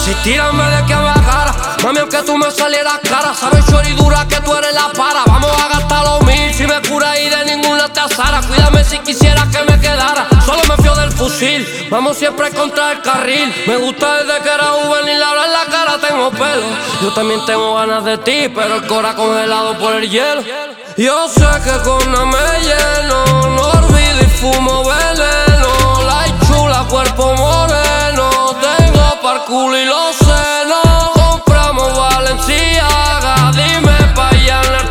Si tírame de que bajara, mami, aunque tú me salieras cara. Sabes, chori dura, que tú eres la para. Vamos a gastar los 1000 si me cura y de ninguna te asara. Cuídame si quisiera que me quedara. Solo me fío del fusil, vamos siempre contra el carril. Me gusta desde que era juvenil, ahora en la cara tengo pelo. Yo también tengo ganas de ti, pero el cora congelado por el hielo. Yo sé que con nada me lleno, no olvido y fumo veneno.